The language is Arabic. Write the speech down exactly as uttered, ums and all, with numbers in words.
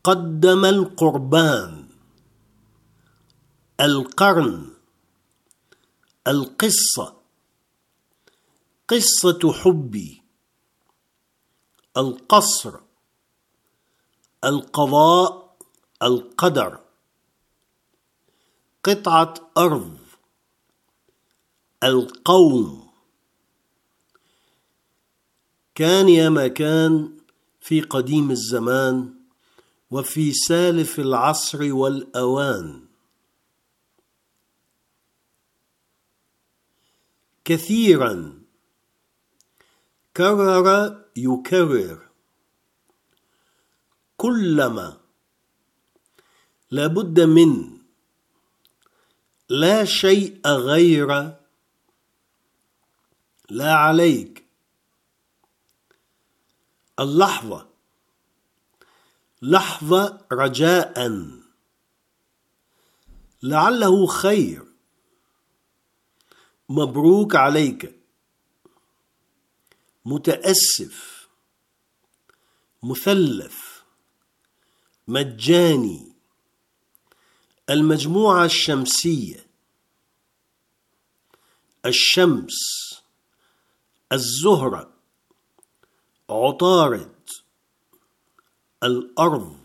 قدم القربان، القرن، القصة، قصة حبي، القصر، القضاء، القدر، قطعة أرض، القوم. كان يا ما كان في قديم الزمان وفي سالف العصر والأوان. كثيرا كرر يكرر، كلما، لابد من، لا شيء غير، لا عليك. اللحظة، لحظة رجاء، لعله خير، مبروك عليك، متأسف، مثلث، مجاني، المجموعة الشمسية، الشمس، الزهرة، عطارد، الأرض،